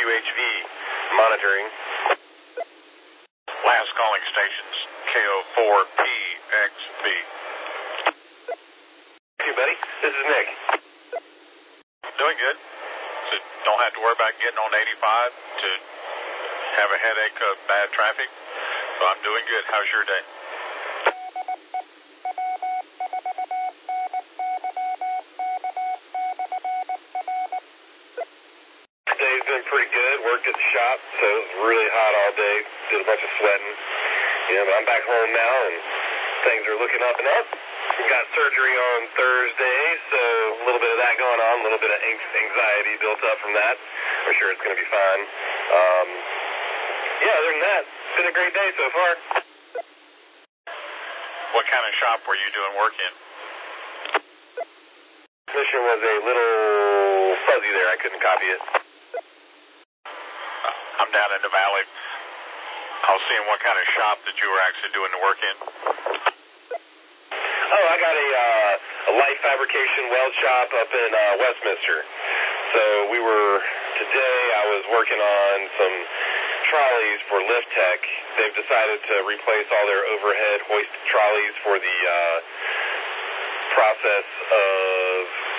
QHV monitoring. Last calling stations, KO4PXB. Hey, buddy. This is Nick. Doing good. So don't have to worry about getting on 85 to have a headache of bad traffic. So I'm doing good. How's your day? Day's been pretty good. Worked at the shop, so it was really hot all day. Did a bunch of sweating. But I'm back home now, and things are looking up and up. We got surgery on Thursday, so a little bit of that going on, a little bit of anxiety built up from that. I'm sure it's going to be fine. Other than that, it's been a great day so far. What kind of shop were you doing work in? Mission was a little fuzzy there. I couldn't copy it. I'm down in the valley. I was seeing what kind of shop that you were actually doing the work in. Oh, I got a light fabrication weld shop up in Westminster. So today I was working on some trolleys for Lift Tech. They've decided to replace all their overhead hoist trolleys for the process of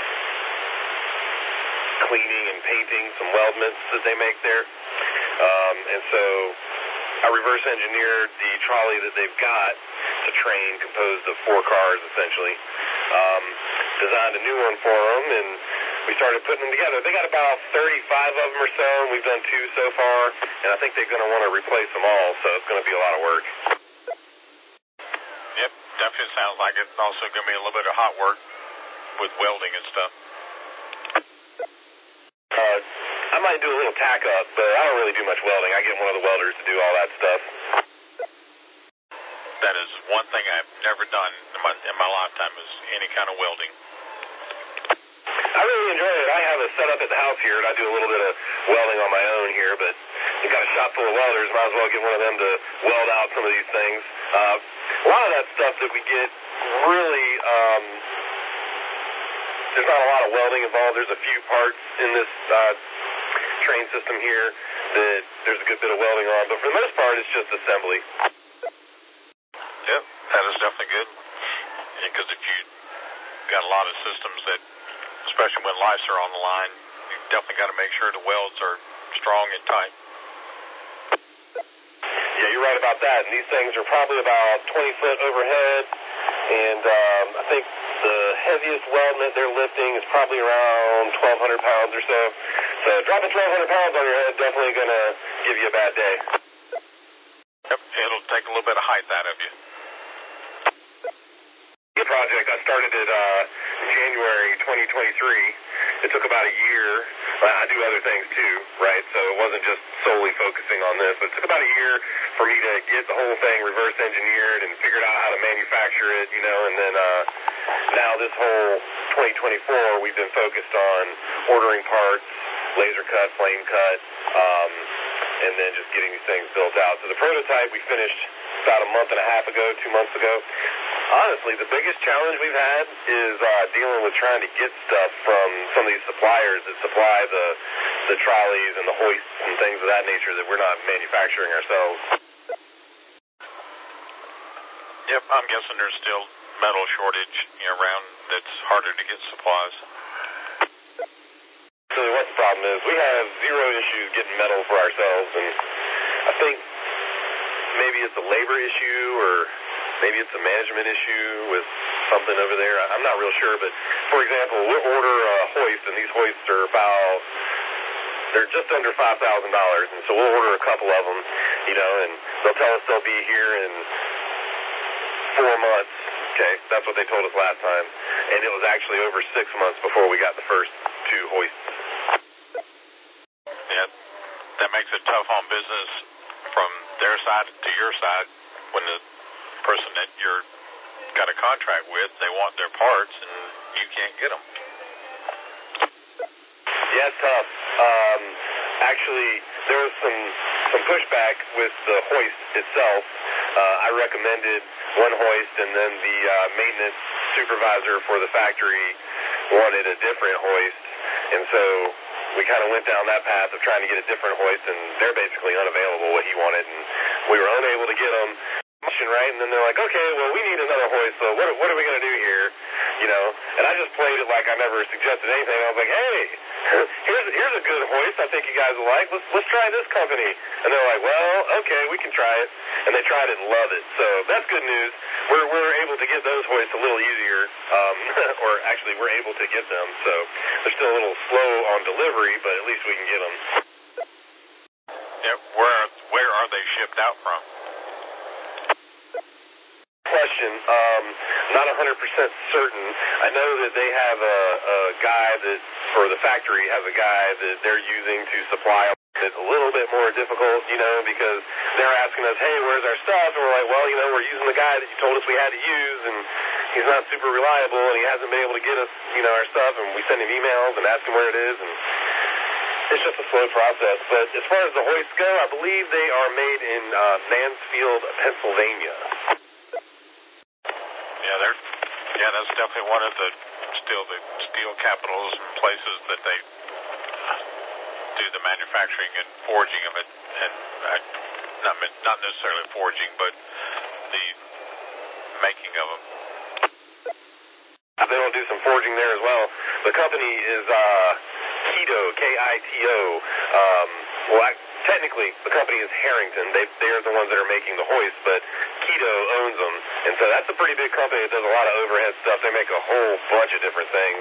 cleaning and painting some weldments that they make there. And so I reverse engineered the trolley that they've got to train, composed of 4 cars essentially. Designed a new one for them, and we started putting them together. They got about 35 of them or so, and we've done 2 so far, and I think they're going to want to replace them all, so it's going to be a lot of work. Yep, definitely sounds like it's also going to be a little bit of hot work with welding and stuff. I might do a little tack up, but I don't really do much welding. I get one of the welders to do all that stuff. That is one thing I've never done in my lifetime is any kind of welding. I really enjoy it. I have a setup at the house here, and I do a little bit of welding on my own here, but you've got a shop full of welders. Might as well get one of them to weld out some of these things. A lot of that stuff that we get really, there's not a lot of welding involved. There's a few parts in this train system here that there's a good bit of welding on, but for the most part, it's just assembly. Yep, that is definitely good. Because if you got a lot of systems that, especially when lights are on the line, you definitely got to make sure the welds are strong and tight. Yeah, you're right about that. And these things are probably about 20 foot overhead, and I think the heaviest weldment they're lifting is probably around 1,200 pounds or so. So dropping 1,200 pounds on your head definitely going to give you a bad day. Yep, it'll take a little bit of height out of you. The project, I started it January 2023. It took about a year. I do other things too, right? So it wasn't just solely focusing on this, but it took about a year for me to get the whole thing reverse engineered and figured out how to manufacture it, and then now this whole 2024 we've been focused on ordering parts, laser cut, flame cut, and then just getting these things built out. So the prototype we finished about a month and a half ago, 2 months ago. Honestly, the biggest challenge we've had is dealing with trying to get stuff from some of these suppliers that supply the trolleys and the hoists and things of that nature that we're not manufacturing ourselves. Yep, I'm guessing there's still metal shortage around that's harder to get supplies. So what the problem is, we have zero issues getting metal for ourselves, and I think maybe it's a labor issue or maybe it's a management issue with something over there. I'm not real sure, but for example, we'll order a hoist, and these hoists are they're just under $5,000, and so we'll order a couple of them, and they'll tell us they'll be here in 4 months. Okay, that's what they told us last time, and it was actually over 6 months before we got the first 2 hoists. Yeah, that makes it tough on business from their side to your side when the person that you're got a contract with, they want their parts and you can't get them. Yeah, it's tough. Actually, there was some pushback with the hoist itself. I recommended one hoist, and then the maintenance supervisor for the factory wanted a different hoist, and so we kind of went down that path of trying to get a different hoist, and they're basically unavailable what he wanted, and we were unable to get them. Right, and then they're like, okay, well, we need another hoist, so what are we going to do here? You know, and I just played it like I never suggested anything. I was like, hey, here's a good hoist I think you guys will like. Let's try this company. And they're like, well, okay, we can try it. And they tried it and loved it. So that's good news. We're able to get those hoists a little easier, or actually we're able to get them. So they're still a little slow on delivery, but at least we can get them. Yeah, where are they shipped out from? Question. Not 100% certain. I know that they have a guy that, or the factory has a guy that they're using to supply. It's a little bit more difficult, you know, because they're asking us, hey, where's our stuff? And we're like, well, you know, we're using the guy that you told us we had to use, and he's not super reliable, and he hasn't been able to get us, you know, our stuff, and we send him emails and ask him where it is, and it's just a slow process. But as far as the hoists go, I believe they are made in Mansfield, Pennsylvania. Yeah, that's definitely one of the steel capitals and places that they do the manufacturing and forging of it, and not necessarily forging, but the making of them. They will do some forging there as well. The company is Kito, K-I-T-O. Technically, the company is Harrington. They're the ones that are making the hoist, but Kito owns them. And so that's a pretty big company that does a lot of overhead stuff. They make a whole bunch of different things.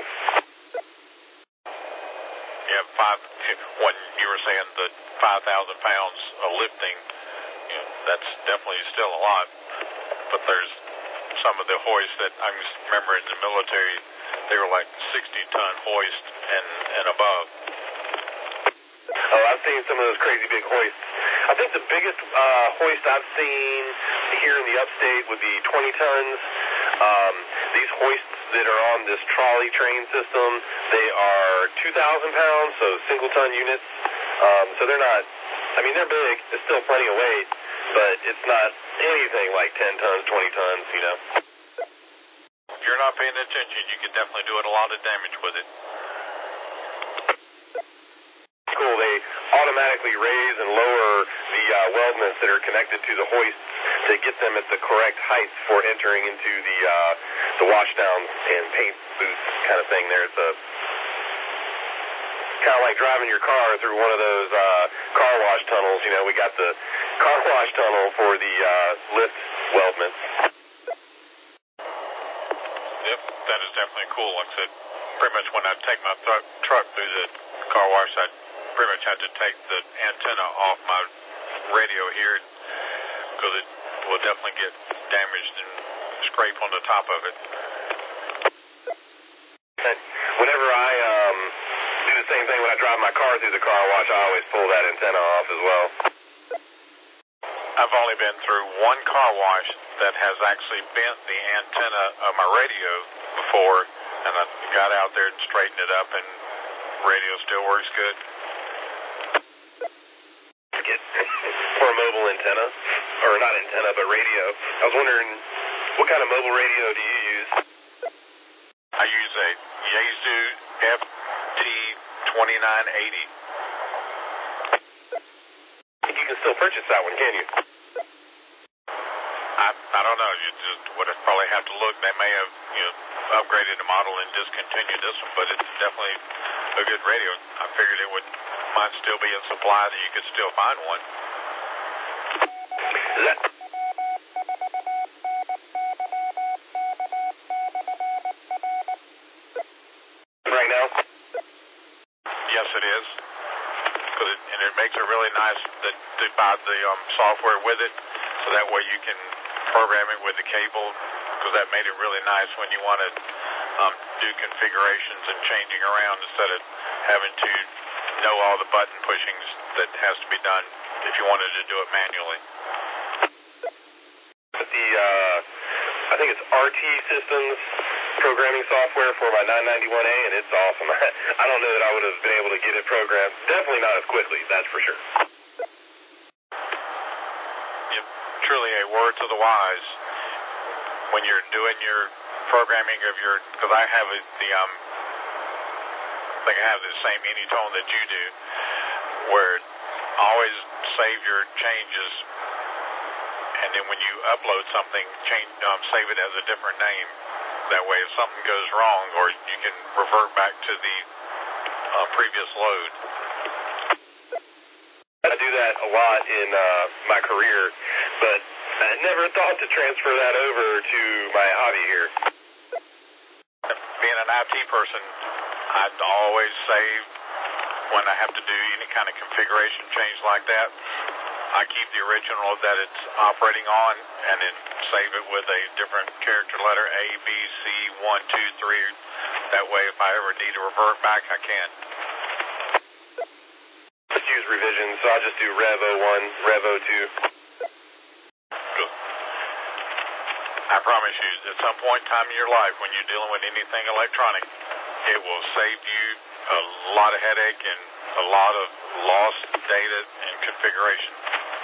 Yeah, when you were saying the 5,000 pounds of lifting, you know, that's definitely still a lot. But there's some of the hoists that I remember in the military, they were like 60-ton hoist and above. Oh, I've seen some of those crazy big hoists. I think the biggest hoist I've seen here in the upstate would be 20 tons. These hoists that are on this trolley train system, they are 2,000 pounds, so single-ton units. So they're not, I mean, they're big. There's still plenty of weight, but it's not anything like 10 tons, 20 tons, you know. If you're not paying attention, you can definitely do a lot of damage with it. Cool. They automatically raise and lower the weldments that are connected to the hoists to get them at the correct height for entering into the washdown and paint booth kind of thing there. It's kind of like driving your car through one of those car wash tunnels. You know, we got the car wash tunnel for the lift weldments. Yep, that is definitely cool. Like I said, pretty much when I take my truck through the car wash, I pretty much had to take the antenna off my radio here because it will definitely get damaged and scrape on the top of it. Whenever I do the same thing when I drive my car through the car wash, I always pull that antenna off as well. I've only been through one car wash that has actually bent the antenna of my radio before, and I got out there and straightened it up, and radio still works good. For a mobile antenna, or not antenna, but radio. I was wondering, what kind of mobile radio do you use? I use a Yaesu FT2980. You can still purchase that one, can you? I don't know. You just would probably have to look. They may have, upgraded the model and discontinued this one, but it's definitely a good radio. I figured might still be in supply, that you could still find one. Right now? Yes, it is. And it makes it really nice that they buy the software with it, so that way you can program it with the cable, because that made it really nice when you want to do configurations and changing around instead of having to know all the button pushings that has to be done if you wanted to do it manually. I think it's RT Systems programming software for my 991A, and it's awesome. I don't know that I would have been able to get it programmed. Definitely not as quickly, that's for sure. Yep, truly a word to the wise when you're doing your programming of your, because I have the they can have the same Anytone that you do, where always save your changes, and then when you upload something, save it as a different name. That way, if something goes wrong, or you can revert back to the previous load. I do that a lot in my career, but I never thought to transfer that over to my hobby here. Being an IT person, I'd always save when I have to do any kind of configuration change like that. I keep the original that it's operating on and then save it with a different character letter, A, B, C, 1, 2, 3. That way, if I ever need to revert back, I can. Just use revisions, so I'll just do Rev 01, Rev 02. I promise you, at some point in time in your life, when you're dealing with anything electronic, it will save you a lot of headache and a lot of lost data and configuration.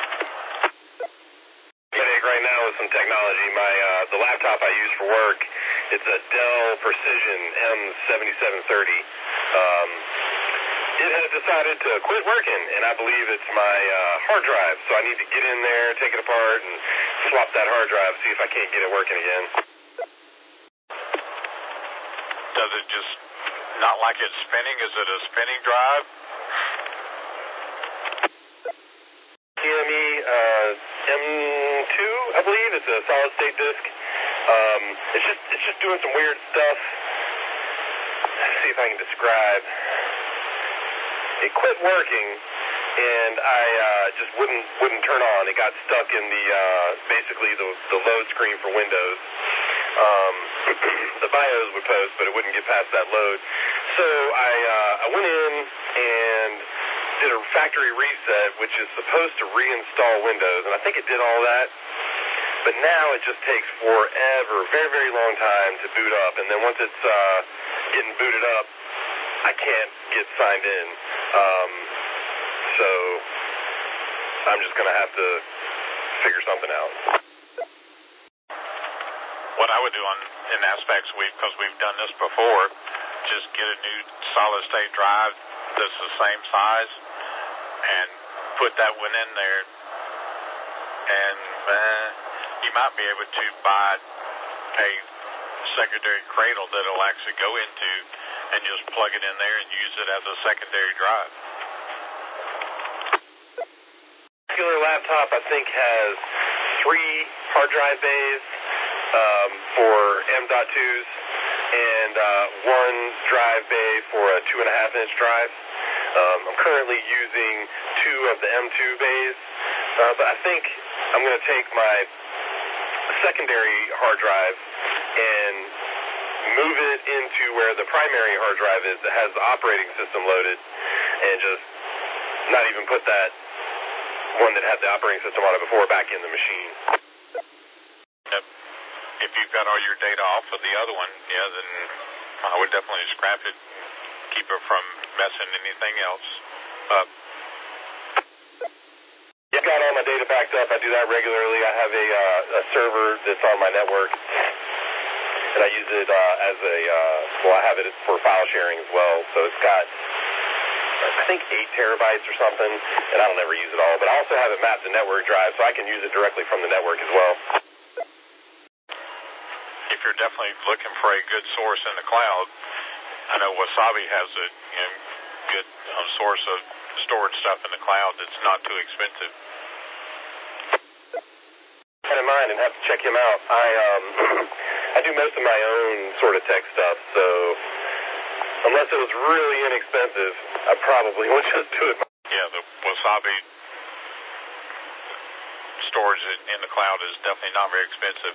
Headache right now with some technology. The laptop I use for work, it's a Dell Precision M7730. It has decided to quit working, and I believe it's my hard drive. So I need to get in there, take it apart, and swap that hard drive, see if I can't get it working again. Does it just not like it's spinning? Is it a spinning drive? CME M2, I believe. It's a solid state disk. It's just doing some weird stuff. Let's see if I can describe. It quit working, and I just wouldn't turn on. It got stuck in the basically the load screen for Windows. The BIOS would post, but it wouldn't get past that load. So I went in and did a factory reset, which is supposed to reinstall Windows, and I think it did all that. But now it just takes forever, very, very long time to boot up. And then once it's getting booted up, I can't get signed in. So I'm just going to have to figure something out. What I would do in aspects, because we've done this before, just get a new solid state drive that's the same size and put that one in there, and you might be able to buy a secondary cradle that it'll actually go into and just plug it in there and use it as a secondary drive. This laptop, I think, has 3 hard drive bays for M.2s and 1 drive bay for a 2.5-inch drive. I'm currently using 2 of the M2 bays, but I think I'm going to take my secondary hard drive and move it into where the primary hard drive is that has the operating system loaded, and just not even put that one that had the operating system on it before back in the machine. Yep. If you've got all your data off of the other one, then I would definitely scrap it, keep it from messing anything else up. I've got all my data backed up. I do that regularly. I have a server that's on my network, and I use it as I have it for file sharing as well. So it's got, I think, 8 terabytes or something, and I don't ever use it all. But I also have it mapped to network drive, so I can use it directly from the network as well. If you're definitely looking for a good source in the cloud, I know Wasabi has a good source of stored stuff in the cloud that's not too expensive. Keep in mind and have to check him out. I do most of my own sort of tech stuff, so unless it was really inexpensive, I probably would just do it. Yeah, the Wasabi storage in the cloud is definitely not very expensive.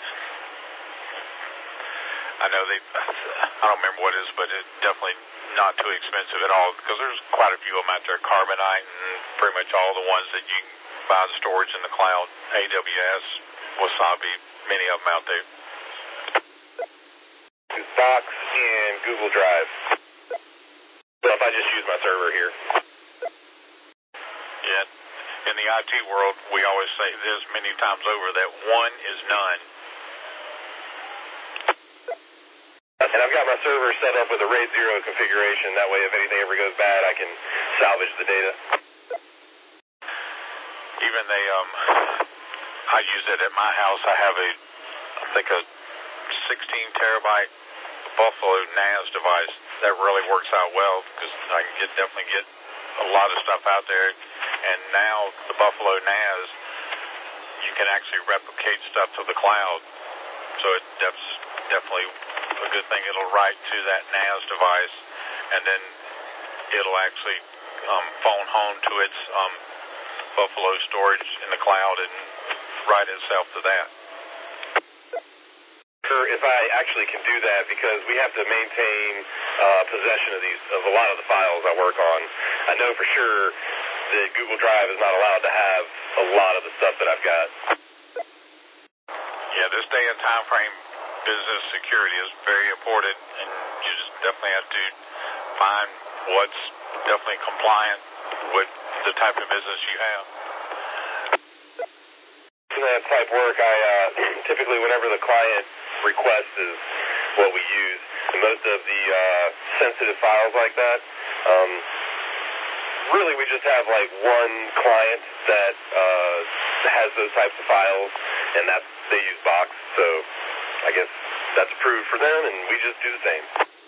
I know I don't remember what it is, but it's definitely not too expensive at all, because there's quite a few of them out there, Carbonite and pretty much all the ones that you can buy the storage in the cloud, AWS, Wasabi, many of them out there. Box and Google Drive. So if I just use my server here. Yeah, in the IT world, we always say this many times over, that one is none. That's And I've got my server set up with a RAID 0 configuration. That way, if anything ever goes bad, I can salvage the data. Even I use it at my house. I have I think a 16 terabyte Buffalo NAS device. That really works out well because I can definitely get a lot of stuff out there. And now the Buffalo NAS, you can actually replicate stuff to the cloud. So that's definitely a good thing. It'll write to that NAS device, and then it'll actually phone home to its Buffalo storage in the cloud and write itself to that. If I actually can do that, because we have to maintain possession of a lot of the files I work on. I know for sure that Google Drive is not allowed to have a lot of the stuff that I've got. Yeah, this day and time frame, business security is very important, and you just definitely have to find what's definitely compliant with the type of business you have. That type work, I typically, whenever the client request is what we use, and most of the sensitive files like that, really we just have like one client that has those types of files, and they use Box, so I guess that's approved for them, and we just do the same.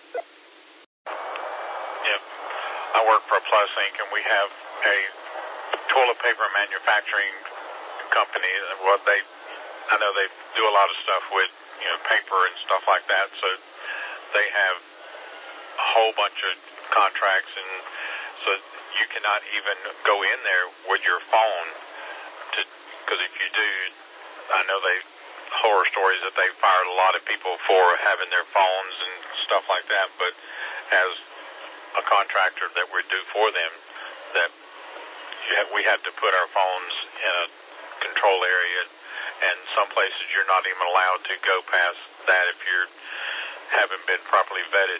Yeah, I work for Plus Inc., and we have a toilet paper manufacturing company. I know they do a lot of stuff with paper and stuff like that, so they have a whole bunch of contracts, and so you cannot even go in there with your phone, because if you do, I know horror stories that they fired a lot of people for having their phones and stuff like that, but as a contractor that we do for them, that we have to put our phones in a control area, and some places you're not even allowed to go past that if you haven't been properly vetted.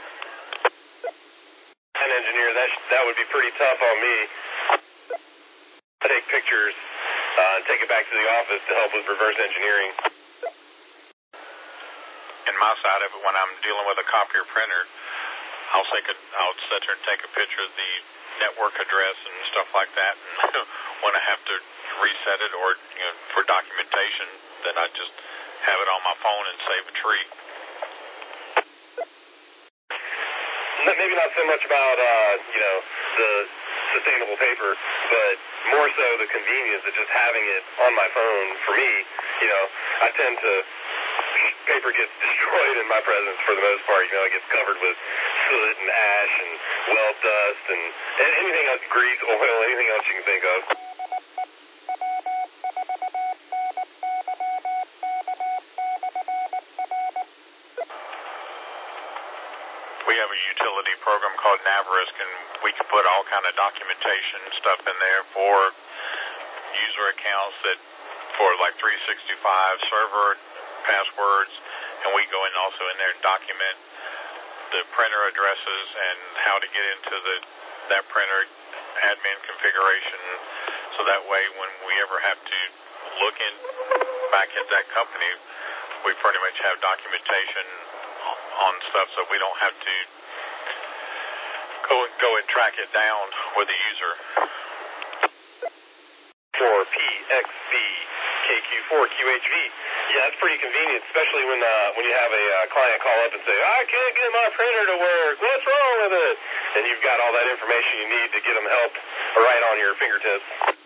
An engineer, that would be pretty tough on me. I take pictures and take it back to the office to help with reverse engineering. In my side of it, when I'm dealing with a copier printer, I'll sit there and take a picture of the network address and stuff like that. And when I have to reset it or for documentation, then I just have it on my phone and save a tree. Maybe not so much about the sustainable paper, but more so the convenience of just having it on my phone. For me, I tend to paper gets destroyed in my presence for the most part. It gets covered with soot and ash and weld dust and anything else, grease, oil, anything else you can think of. We have a utility program called Navarisk, and we can put all kind of documentation stuff in there for user accounts for like 365 server passwords, and we go in also in there and document the printer addresses and how to get into that printer admin configuration, so that way when we ever have to look back at that company, we pretty much have documentation on stuff, so we don't have to go and track it down with the user. For PXB KQ4QHV. Yeah, that's pretty convenient, especially when you have a client call up and say, I can't get my printer to work, what's wrong with it? And you've got all that information you need to get them help right on your fingertips.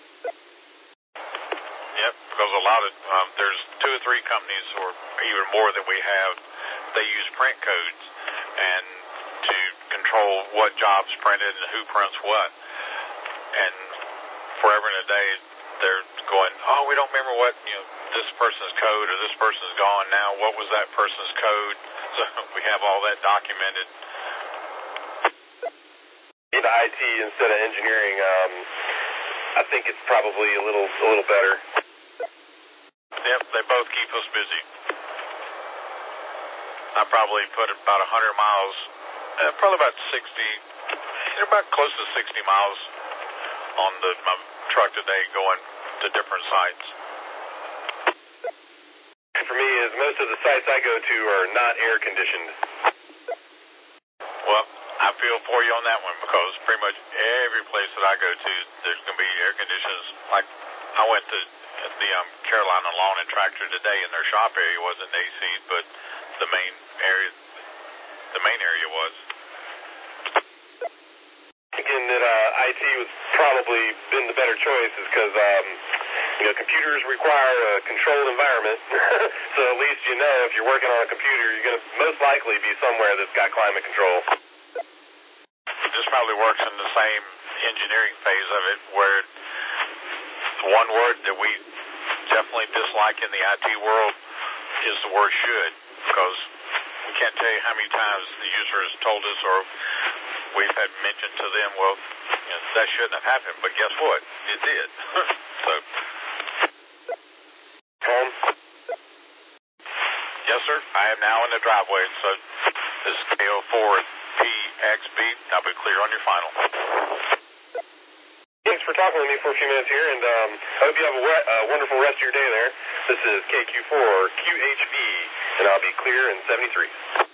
Yep, because a lot of, there's 2 or 3 companies, or even more than we have, they use print codes and to control what job's printed and who prints what. And forever and a day, they're going, we don't remember what, this person's code or this person's gone now. What was that person's code? So we have all that documented. The IT instead of engineering, I think it's probably a little better. Yep, they both keep us busy. I probably put about 100 miles, probably about 60, about close to 60 miles on my truck today going to different sites. For me, is most of the sites I go to are not air conditioned. I feel for you on that one because pretty much every place that I go to, there's going to be air conditions. Like I went to the Carolina Lawn and Tractor today, and their shop area wasn't AC'd, but the main area was. Thinking that IT was probably been the better choice is because computers require a controlled environment. So at least you know if you're working on a computer, you're going to most likely be somewhere that's got climate control. This probably works in the same engineering phase of it, where one word that we definitely dislike in the IT world is the word should, because we can't tell you how many times the user has told us, or we've had mentioned to them, well, that shouldn't have happened, but guess what? It did. So, home? Yes, sir. I am now in the driveway, so this is KO4PXB. I'll be clear on your final. Thanks for talking with me for a few minutes here, and I hope you have a wonderful rest of your day there. This is KQ4QHB, and I'll be clear in 73.